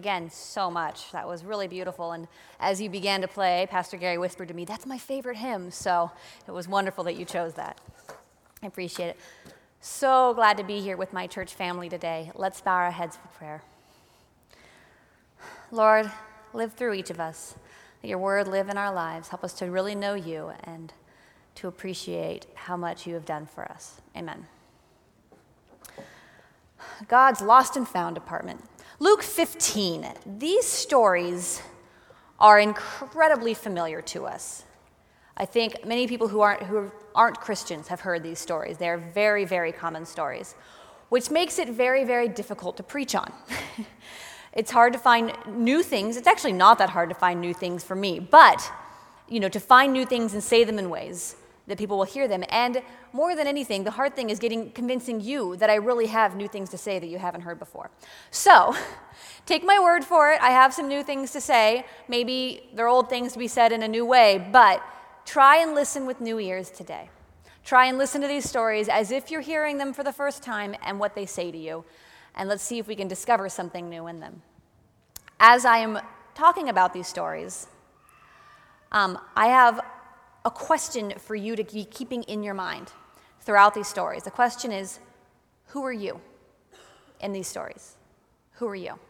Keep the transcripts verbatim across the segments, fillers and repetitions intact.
again so much. That was really beautiful. And as you began to play, Pastor Gary whispered to me, that's my favorite hymn. So it was wonderful that you chose that. I appreciate it. So glad to be here with my church family today. Let's bow our heads for prayer. Lord, live through each of us. Let your word live in our lives. Help us to really know you and to appreciate how much you have done for us. Amen. God's lost and found department. Luke fifteen. These stories are incredibly familiar to us. I think many people who aren't who aren't Christians have heard these stories. They're very, very common stories, which makes it very, very difficult to preach on. It's hard to find new things. It's actually not that hard to find new things for me, but you know, to find new things and say them in ways that people will hear them. And more than anything, the hard thing is getting convincing you that I really have new things to say that you haven't heard before. So, take my word for it. I have some new things to say. Maybe they're old things to be said in a new way, but try and listen with new ears today. Try and listen to these stories as if you're hearing them for the first time and what they say to you. And let's see if we can discover something new in them. As I am talking about these stories, um, I have a question for you to be keeping in your mind throughout these stories. The question is, who are you in these stories? Who are you?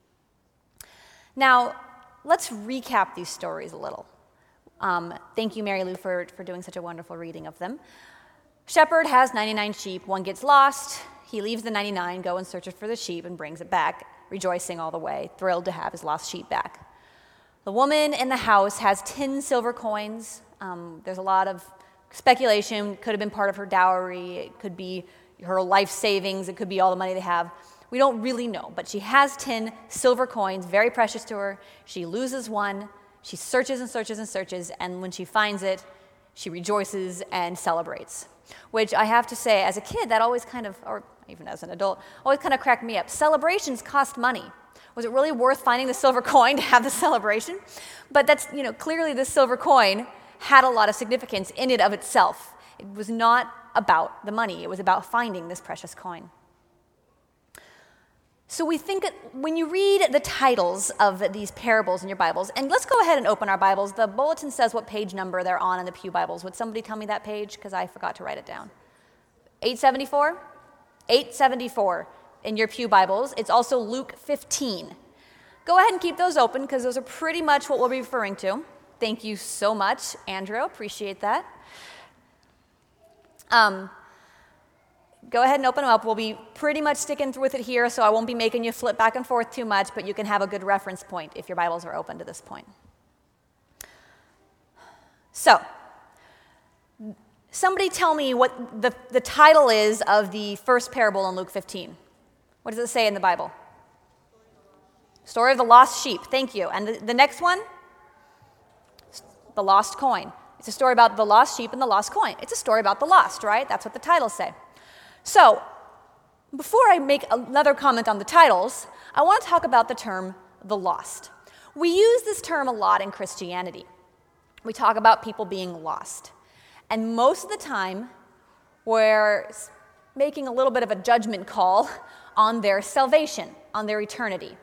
Now, let's recap these stories a little. Um, thank you, Mary Lou, for, for doing such a wonderful reading of them. Shepherd has ninety-nine sheep. One gets lost. He leaves the ninety-nine, go and searches for the sheep, and brings it back, rejoicing all the way, thrilled to have his lost sheep back. The woman in the house has ten silver coins. Um, there's a lot of speculation. Could have been part of her dowry. It could be her life savings. It could be all the money they have. We don't really know, but she has ten silver coins, very precious to her. She loses one. She searches and searches and searches, and when she finds it, she rejoices and celebrates, which I have to say, as a kid, that always kind of, or even as an adult, always kind of cracked me up. Celebrations cost money. Was it really worth finding the silver coin to have the celebration? But that's, you know, clearly this silver coin had a lot of significance in it of itself. It was not about the money. It was about finding this precious coin. So we think when you read the titles of these parables in your Bibles, and let's go ahead and open our Bibles. The bulletin says what page number they're on in the Pew Bibles. Would somebody tell me that page? Because I forgot to write it down. eight seventy-four? eight seventy-four in your Pew Bibles. It's also Luke fifteen. Go ahead and keep those open because those are pretty much what we'll be referring to. Thank you so much, Andrew. Appreciate that. Um, go ahead and open them up. We'll be pretty much sticking with it here, so I won't be making you flip back and forth too much, but you can have a good reference point if your Bibles are open to this point. So, somebody tell me what the, the title is of the first parable in Luke fifteen. What does it say in the Bible? Story of the lost sheep. Thank you. And the, the next one? The lost coin. It's a story about the lost sheep and the lost coin. It's a story about the lost, right? That's what the titles say. So, before I make another comment on the titles, I want to talk about the term the lost. We use this term a lot in Christianity. We talk about people being lost. And most of the time, we're making a little bit of a judgment call on their salvation, on their eternity.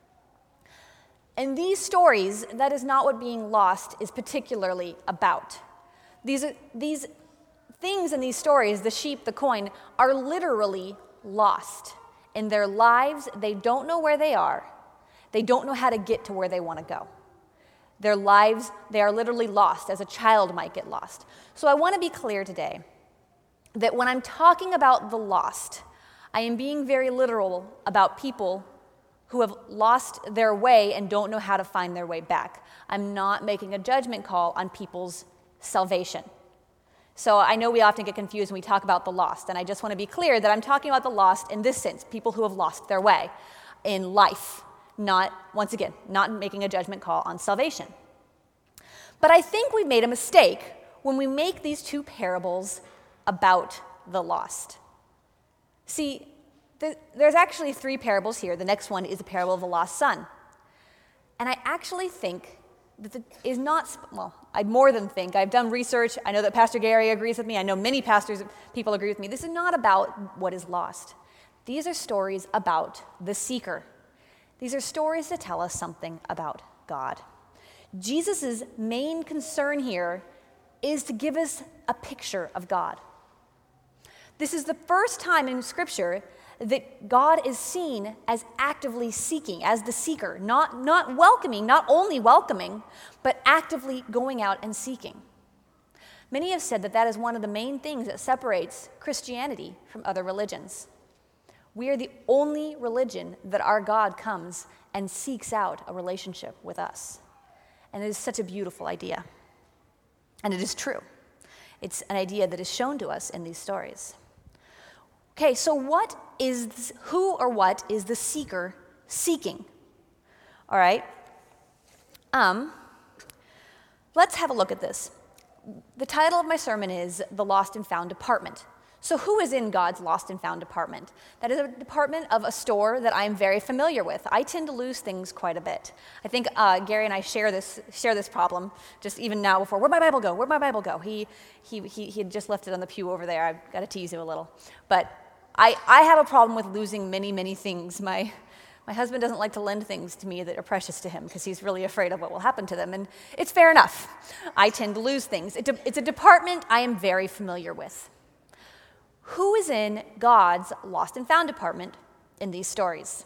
In these stories, that is not what being lost is particularly about. These, these things in these stories, the sheep, the coin, are literally lost. In their lives, they don't know where they are. They don't know how to get to where they want to go. Their lives, they are literally lost, as a child might get lost. So I want to be clear today that when I'm talking about the lost, I am being very literal about people who have lost their way and don't know how to find their way back. I'm not making a judgment call on people's salvation. So I know we often get confused when we talk about the lost, and I just want to be clear that I'm talking about the lost in this sense, people who have lost their way in life, not, once again, not making a judgment call on salvation. But I think we've made a mistake when we make these two parables about the lost. See, there's actually three parables here. The next one is the parable of the lost son. And I actually think that it is not, well, I more than think, I've done research. I know that Pastor Gary agrees with me. I know many pastors, people agree with me. This is not about what is lost. These are stories about the seeker. These are stories to tell us something about God. Jesus' main concern here is to give us a picture of God. This is the first time in Scripture that God is seen as actively seeking, as the seeker, not, not welcoming, not only welcoming, but actively going out and seeking. Many have said that that is one of the main things that separates Christianity from other religions. We are the only religion that our God comes and seeks out a relationship with us. And it is such a beautiful idea. And it is true. It's an idea that is shown to us in these stories. Okay, so what is, who or what is the seeker seeking? All right. Um, let's have a look at this. The title of my sermon is The Lost and Found Department. So who is in God's Lost and Found department? That is a department of a store that I am very familiar with. I tend to lose things quite a bit. I think uh, Gary and I share this share this problem, just even now before. Where'd my Bible go? Where'd my Bible go? He, he, he, he had just left it on the pew over there. I've got to tease him a little. But I, I have a problem with losing many, many things. My, my husband doesn't like to lend things to me that are precious to him because he's really afraid of what will happen to them. And it's fair enough. I tend to lose things. It, it's a department I am very familiar with. Who is in God's Lost and Found department in these stories?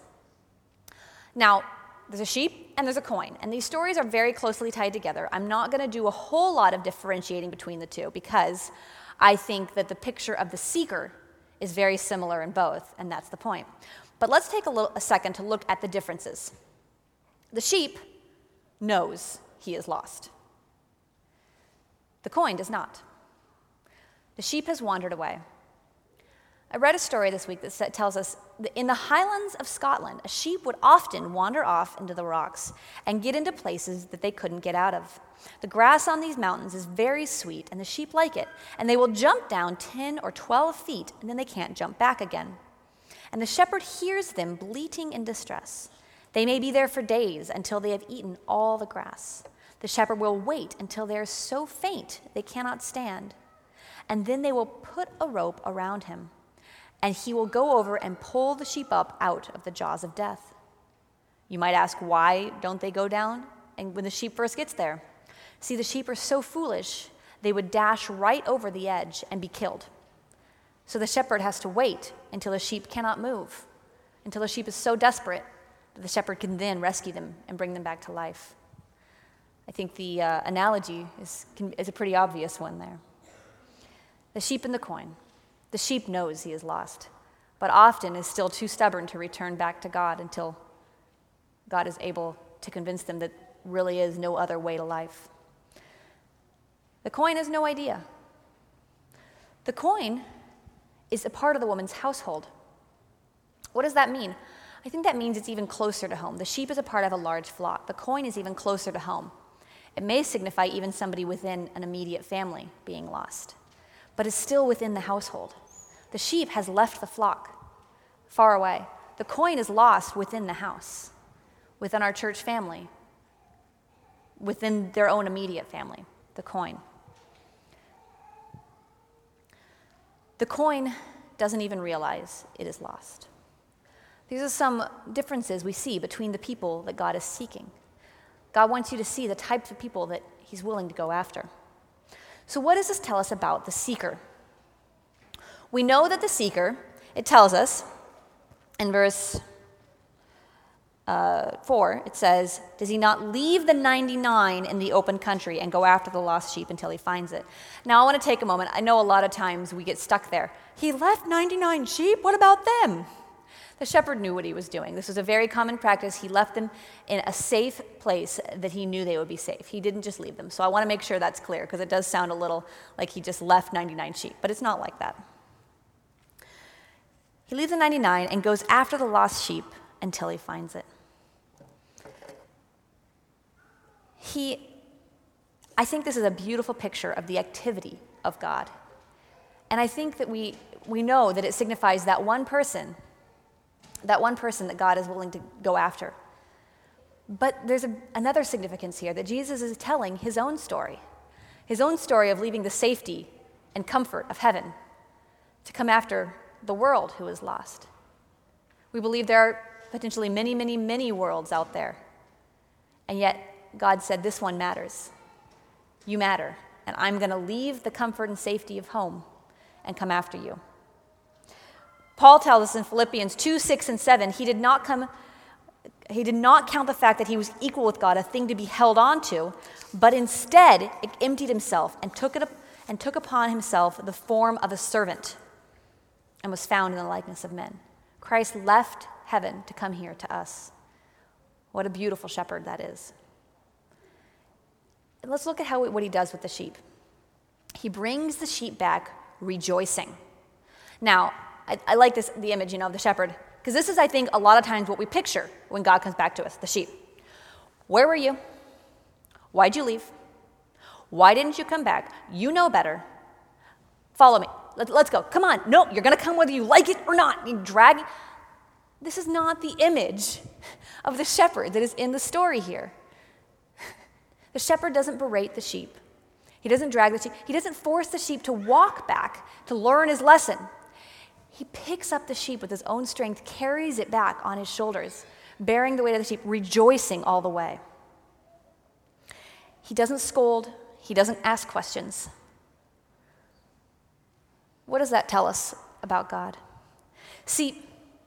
Now, there's a sheep and there's a coin, and these stories are very closely tied together. I'm not going to do a whole lot of differentiating between the two because I think that the picture of the seeker is very similar in both, and that's the point. But let's take a, little, a second to look at the differences. The sheep knows he is lost. The coin does not. The sheep has wandered away. I read a story this week that tells us that in the Highlands of Scotland, a sheep would often wander off into the rocks and get into places that they couldn't get out of. The grass on these mountains is very sweet, and the sheep like it, and they will jump down ten or twelve feet, and then they can't jump back again. And the shepherd hears them bleating in distress. They may be there for days until they have eaten all the grass. The shepherd will wait until they are so faint they cannot stand, and then they will put a rope around him, and he will go over and pull the sheep up out of the jaws of death. You might ask, why don't they go down and when the sheep first gets there? See, the sheep are so foolish, they would dash right over the edge and be killed. So the shepherd has to wait until the sheep cannot move, until the sheep is so desperate that the shepherd can then rescue them and bring them back to life. I think the uh, analogy is, can, is a pretty obvious one there. The sheep and the coin. The sheep knows he is lost, but often is still too stubborn to return back to God until God is able to convince them that really is no other way to life. The coin has no idea. The coin is a part of the woman's household. What does that mean? I think that means it's even closer to home. The sheep is a part of a large flock. The coin is even closer to home. It may signify even somebody within an immediate family being lost, but is still within the household. The sheep has left the flock far away. The coin is lost within the house, within our church family, within their own immediate family, the coin. The coin doesn't even realize it is lost. These are some differences we see between the people that God is seeking. God wants you to see the types of people that he's willing to go after. So what does this tell us about the seeker? We know that the seeker, it tells us in verse uh, four, it says, does he not leave the ninety-nine in the open country and go after the lost sheep until he finds it? Now I want to take a moment. I know a lot of times we get stuck there. He left ninety-nine sheep? What about them? The shepherd knew what he was doing. This was a very common practice. He left them in a safe place that he knew they would be safe. He didn't just leave them. So I want to make sure that's clear because it does sound a little like he just left ninety-nine sheep, but it's not like that. He leaves the ninety-nine and goes after the lost sheep until he finds it. He, I think this is a beautiful picture of the activity of God. And I think that we, we know that it signifies that one person that one person that God is willing to go after. But there's a, another significance here, that Jesus is telling his own story, his own story of leaving the safety and comfort of heaven to come after the world who is lost. We believe there are potentially many, many, many worlds out there. And yet, God said, this one matters. You matter. And I'm going to leave the comfort and safety of home and come after you. Paul tells us in Philippians two, six, and seven, he did not come, he did not count the fact that he was equal with God a thing to be held on to, but instead emptied himself and took it and took upon himself the form of a servant and was found in the likeness of men. Christ left heaven to come here to us. What a beautiful shepherd that is. And let's look at how what he does with the sheep. He brings the sheep back rejoicing. Now, I, I like this, the image, you know, of the shepherd, because this is, I think, a lot of times what we picture when God comes back to us, the sheep. Where were you? Why'd you leave? Why didn't you come back? You know better. Follow me. Let, let's go. Come on. No, you're going to come whether you like it or not. You drag. This is not the image of the shepherd that is in the story here. The shepherd doesn't berate the sheep. He doesn't drag the sheep. He doesn't force the sheep to walk back to learn his lesson. He picks up the sheep with his own strength, carries it back on his shoulders, bearing the weight of the sheep, rejoicing all the way. He doesn't scold. He doesn't ask questions. What does that tell us about God? See,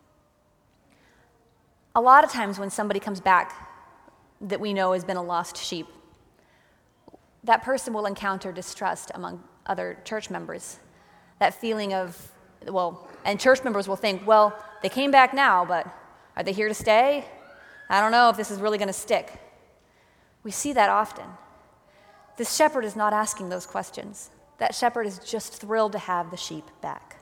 a lot of times when somebody comes back that we know has been a lost sheep, that person will encounter distrust among other church members. That feeling of, well, and church members will think, well, they came back now, but are they here to stay? I don't know if this is really going to stick. We see that often. This shepherd is not asking those questions. That shepherd is just thrilled to have the sheep back.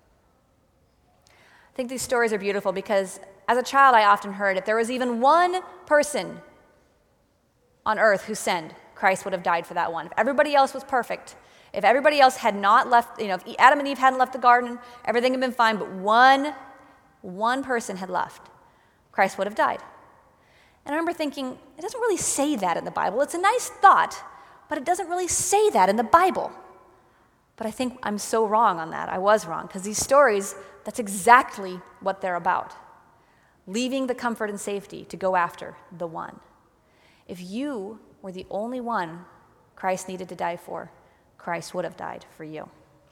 I think these stories are beautiful because as a child I often heard if there was even one person on earth who sinned, Christ would have died for that one. If everybody else was perfect, if everybody else had not left, you know, if Adam and Eve hadn't left the garden, everything had been fine, but one, one person had left, Christ would have died. And I remember thinking, it doesn't really say that in the Bible. It's a nice thought, but it doesn't really say that in the Bible. But I think I'm so wrong on that. I was wrong, because these stories, that's exactly what they're about. Leaving the comfort and safety to go after the one. If you were the only one Christ needed to die for, Christ would have died for you.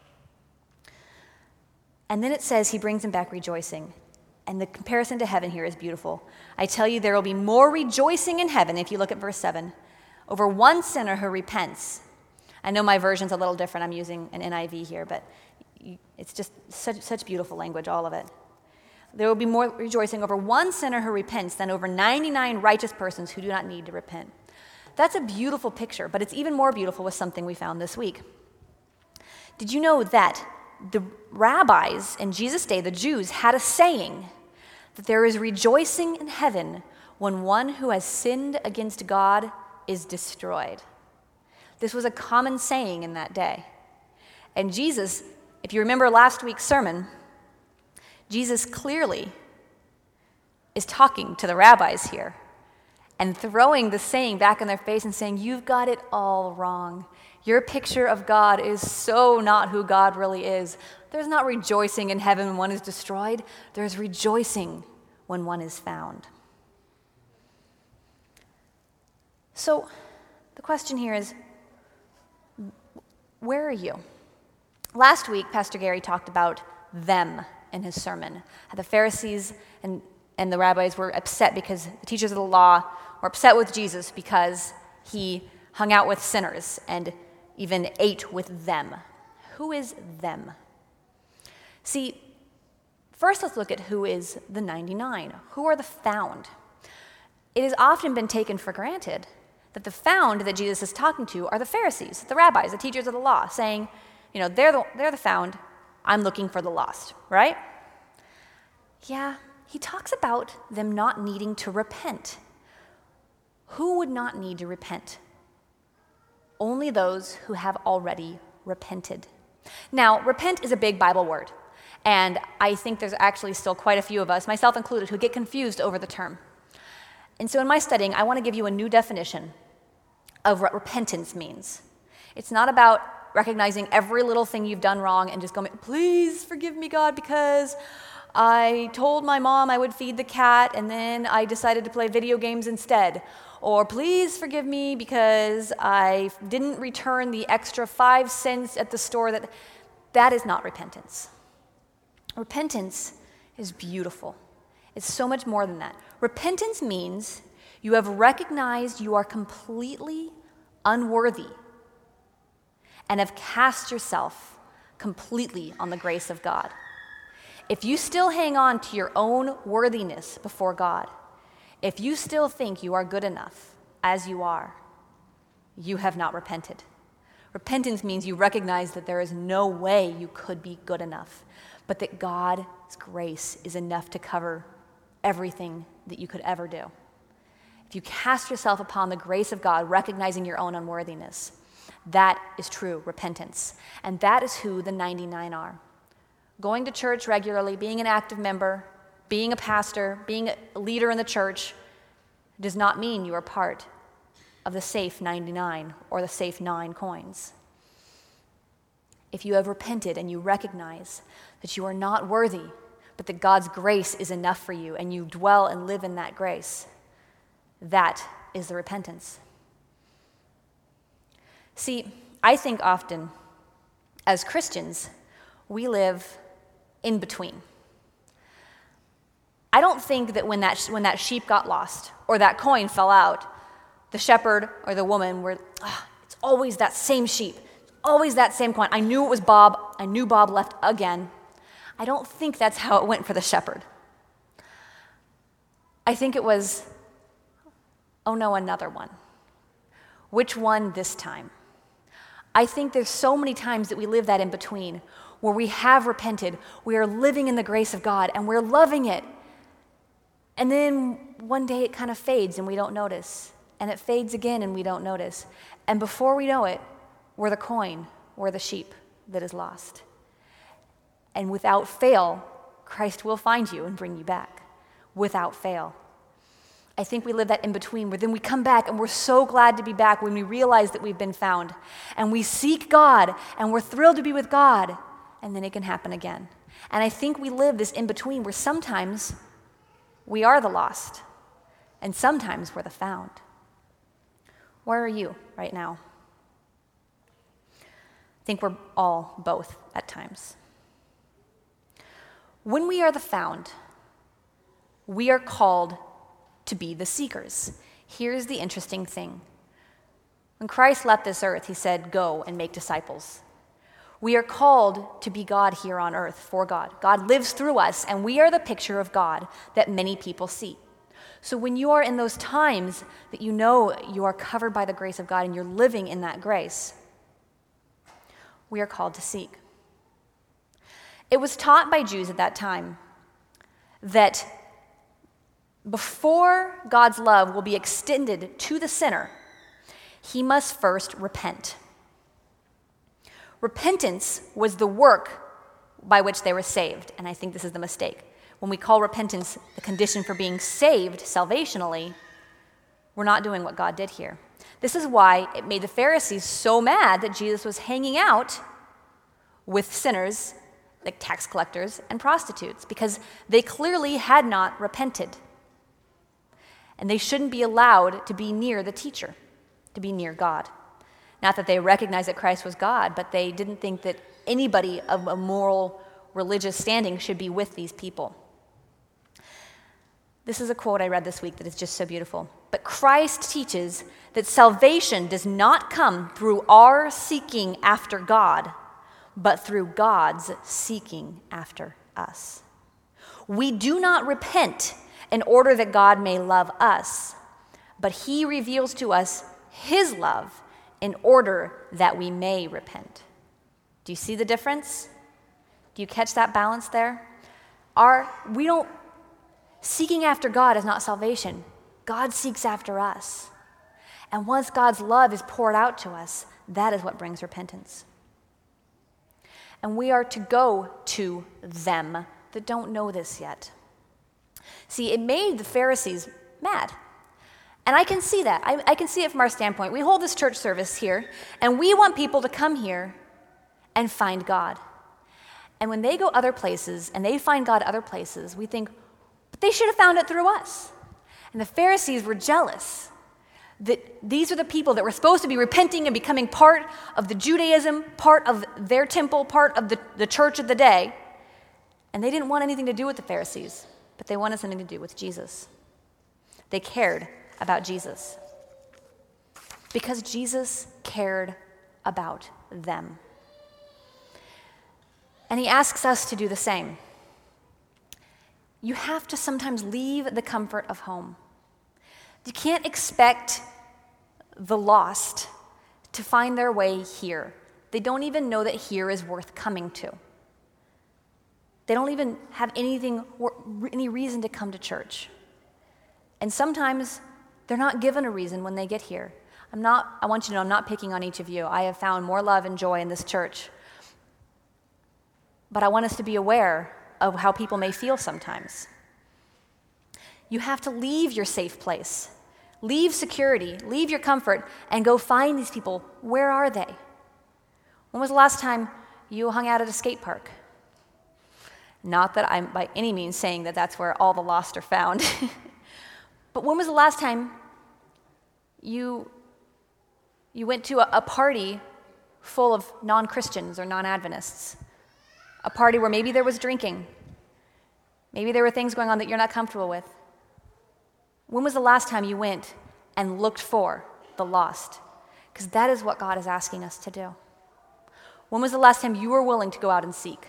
And then it says he brings him back rejoicing. And the comparison to heaven here is beautiful. I tell you, there will be more rejoicing in heaven, if you look at verse seven, over one sinner who repents. I know my version's a little different. I'm using an N I V here, but it's just such, such beautiful language, all of it. There will be more rejoicing over one sinner who repents than over ninety-nine righteous persons who do not need to repent. That's a beautiful picture, but it's even more beautiful with something we found this week. Did you know that the rabbis in Jesus' day, the Jews, had a saying that there is rejoicing in heaven when one who has sinned against God is destroyed? This was a common saying in that day. And Jesus, if you remember last week's sermon, Jesus clearly is talking to the rabbis here and throwing the saying back in their face and saying, you've got it all wrong. Your picture of God is so not who God really is. There's not rejoicing in heaven when one is destroyed. There's rejoicing when one is found. So the question here is, where are you? Last week, Pastor Gary talked about them in his sermon. How the Pharisees and, and the rabbis were upset because the teachers of the law were upset with Jesus because he hung out with sinners and even ate with them. Who is them? See, first let's look at who is the ninety-nine. Who are the found? It has often been taken for granted that the found that Jesus is talking to are the Pharisees, the rabbis, the teachers of the law, saying, you know, they're the, they're the found, I'm looking for the lost, right? Yeah, he talks about them not needing to repent. Who would not need to repent? Only those who have already repented. Now, repent is a big Bible word, and I think there's actually still quite a few of us, myself included, who get confused over the term. And so in my studying, I want to give you a new definition of what repentance means. It's not about recognizing every little thing you've done wrong and just going, please forgive me, God, because I told my mom I would feed the cat, and then I decided to play video games instead. Or please forgive me because I didn't return the extra five cents at the store. That, that is not repentance. Repentance is beautiful. It's so much more than that. Repentance means you have recognized you are completely unworthy and have cast yourself completely on the grace of God. If you still hang on to your own worthiness before God, if you still think you are good enough as you are, you have not repented. Repentance means you recognize that there is no way you could be good enough, but that God's grace is enough to cover everything that you could ever do. If you cast yourself upon the grace of God, recognizing your own unworthiness, that is true repentance. And that is who the ninety-nine are. Going to church regularly, being an active member, being a pastor, being a leader in the church does not mean you are part of the safe ninety-nine or the safe nine coins. If you have repented and you recognize that you are not worthy, but that God's grace is enough for you and you dwell and live in that grace, that is the repentance. See, I think often as Christians, we live in between. I don't think that when that when that sheep got lost or that coin fell out, the shepherd or the woman were, oh, it's always that same sheep, always that same coin. I knew it was Bob. I knew Bob left again. I don't think that's how it went for the shepherd. I think it was, oh no, another one. Which one this time? I think there's so many times that we live that in between, where we have repented, we are living in the grace of God, and we're loving it. And then one day it kind of fades and we don't notice. And it fades again and we don't notice. And before we know it, we're the coin, we're the sheep that is lost. And without fail, Christ will find you and bring you back. Without fail. I think we live that in between, where then we come back and we're so glad to be back when we realize that we've been found. And we seek God and we're thrilled to be with God. And then it can happen again. And I think we live this in between where sometimes we are the lost and sometimes we're the found. Where are you right now? I think we're all both at times. When we are the found, we are called to be the seekers. Here's the interesting thing. When Christ left this earth, he said, go and make disciples. We are called to be God here on earth for God. God lives through us, and we are the picture of God that many people see. So when you are in those times that you know you are covered by the grace of God and you're living in that grace, we are called to seek. It was taught by Jews at that time that before God's love will be extended to the sinner, he must first repent. Repentance was the work by which they were saved, and I think this is the mistake. When we call repentance the condition for being saved salvationally, we're not doing what God did here. This is why it made the Pharisees so mad that Jesus was hanging out with sinners, like tax collectors and prostitutes, because they clearly had not repented. And they shouldn't be allowed to be near the teacher, to be near God. Not that they recognized that Christ was God, but they didn't think that anybody of a moral, religious standing should be with these people. This is a quote I read this week that is just so beautiful. But Christ teaches that salvation does not come through our seeking after God, but through God's seeking after us. We do not repent in order that God may love us, but he reveals to us his love in order that we may repent. Do you see the difference? Do you catch that balance there? Our, we don't, seeking after God is not salvation. God seeks after us. And once God's love is poured out to us, that is what brings repentance. And we are to go to them that don't know this yet. See, it made the Pharisees mad. And I can see that. I, I can see it from our standpoint. We hold this church service here, and we want people to come here and find God. And when they go other places and they find God other places, we think, but they should have found it through us. And the Pharisees were jealous that these are the people that were supposed to be repenting and becoming part of the Judaism, part of their temple, part of the, the church of the day. And they didn't want anything to do with the Pharisees, but they wanted something to do with Jesus. They cared about Jesus because Jesus cared about them. And he asks us to do the same. You have to sometimes leave the comfort of home. You can't expect the lost to find their way here. They don't even know that here is worth coming to. They don't even have anything, any reason to come to church. And sometimes they're not given a reason when they get here. I'm not, I want you to know I'm not picking on each of you. I have found more love and joy in this church. But I want us to be aware of how people may feel sometimes. You have to leave your safe place, leave security, leave your comfort, and go find these people. Where are they? When was the last time you hung out at a skate park? Not that I'm by any means saying that that's where all the lost are found. But when was the last time you, you went to a, a party full of non-Christians or non-Adventists? A party where maybe there was drinking. Maybe there were things going on that you're not comfortable with. When was the last time you went and looked for the lost? Because that is what God is asking us to do. When was the last time you were willing to go out and seek?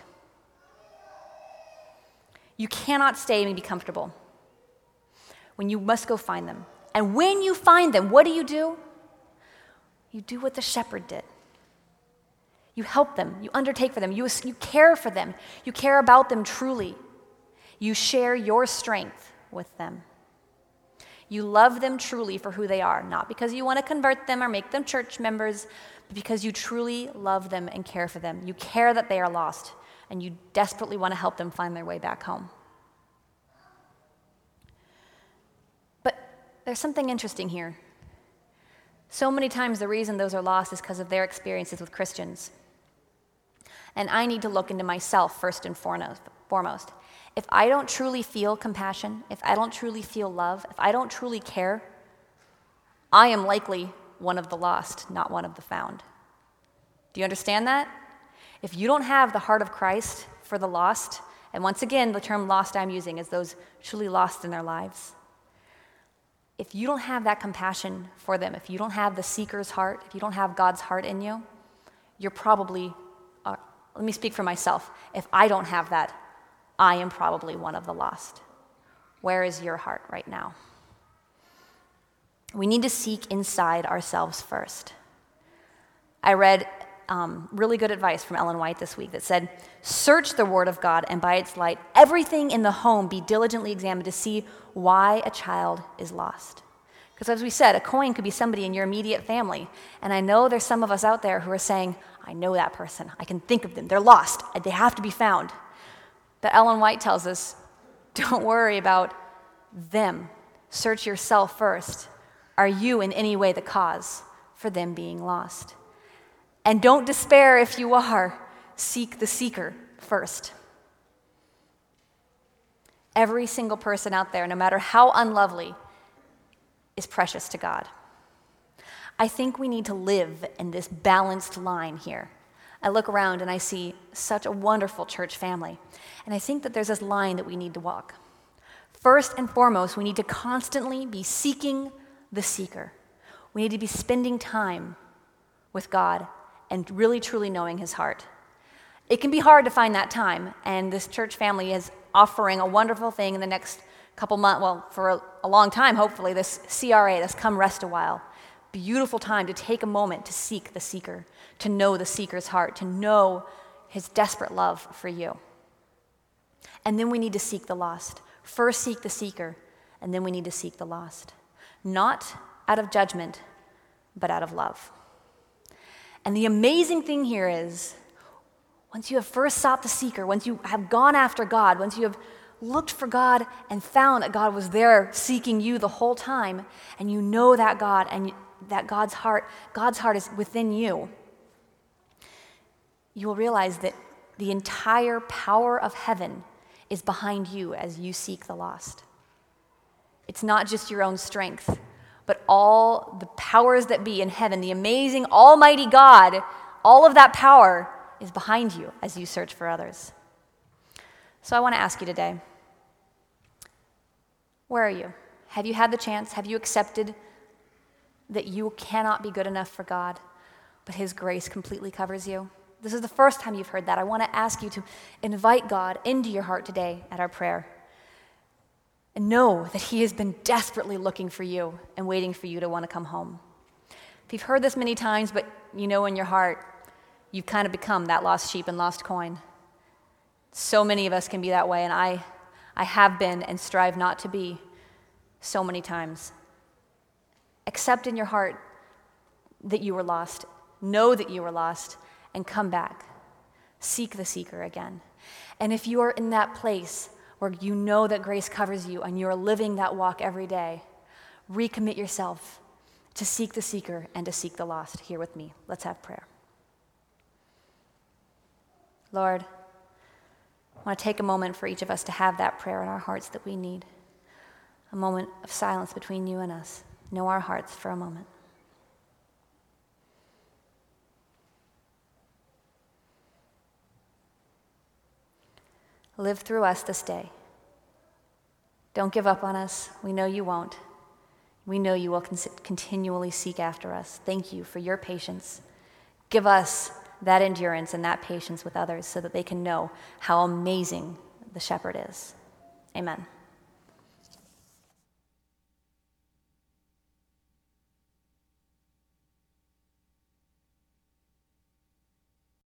You cannot stay and be comfortable when you must go find them. And when you find them, what do you do? You do what the shepherd did. You help them. You undertake for them. You, you care for them. You care about them truly. You share your strength with them. You love them truly for who they are, not because you want to convert them or make them church members, but because you truly love them and care for them. You care that they are lost, and you desperately want to help them find their way back home. But there's something interesting here. So many times the reason those are lost is because of their experiences with Christians. And I need to look into myself first and foremost. If I don't truly feel compassion, if I don't truly feel love, if I don't truly care, I am likely one of the lost, not one of the found. Do you understand that? If you don't have the heart of Christ for the lost, and once again, the term lost I'm using is those truly lost in their lives. If you don't have that compassion for them, if you don't have the seeker's heart, if you don't have God's heart in you, you're probably, uh, let me speak for myself. If I don't have that, I am probably one of the lost. Where is your heart right now? We need to seek inside ourselves first. I read um, really good advice from Ellen White this week that said, search the word of God, and by its light, everything in the home be diligently examined to see why a child is lost. Because as we said, a coin could be somebody in your immediate family. And I know there's some of us out there who are saying, I know that person. I can think of them. They're lost. They have to be found. But Ellen White tells us, don't worry about them. Search yourself first. Are you in any way the cause for them being lost? And don't despair if you are. Seek the seeker first. Every single person out there, no matter how unlovely, is precious to God. I think we need to live in this balanced line here. I look around and I see such a wonderful church family. And I think that there's this line that we need to walk. First and foremost, we need to constantly be seeking the seeker. We need to be spending time with God and really truly knowing his heart. It can be hard to find that time, and this church family is offering a wonderful thing in the next couple months, well, for a, a long time, hopefully, this C R A, this Come Rest a While. Beautiful time to take a moment to seek the seeker, to know the seeker's heart, to know his desperate love for you. And then we need to seek the lost. First seek the seeker, and then we need to seek the lost. Not out of judgment, but out of love. And the amazing thing here is, once you have first sought the seeker, once you have gone after God, once you have looked for God and found that God was there seeking you the whole time, and you know that God and that God's heart, God's heart is within you, you will realize that the entire power of heaven is behind you as you seek the lost. It's not just your own strength, but all the powers that be in heaven, the amazing, almighty God, all of that power is behind you as you search for others. So I want to ask you today, where are you? Have you had the chance? Have you accepted that you cannot be good enough for God, but His grace completely covers you? This is the first time you've heard that. I want to ask you to invite God into your heart today at our prayer. And know that He has been desperately looking for you and waiting for you to want to come home. If you've heard this many times, but you know in your heart, you've kind of become that lost sheep and lost coin. So many of us can be that way, and I, I have been and strive not to be so many times. Accept in your heart that you were lost. Know that you were lost, and come back. Seek the seeker again. And if you are in that place where you know that grace covers you and you're living that walk every day, recommit yourself to seek the seeker and to seek the lost. Here with me. Let's have prayer. Lord, I want to take a moment for each of us to have that prayer in our hearts that we need. A moment of silence between you and us. Know our hearts for a moment. Live through us this day. Don't give up on us. We know you won't. We know you will con- continually seek after us. Thank you for your patience. Give us that endurance and that patience with others so that they can know how amazing the shepherd is. Amen.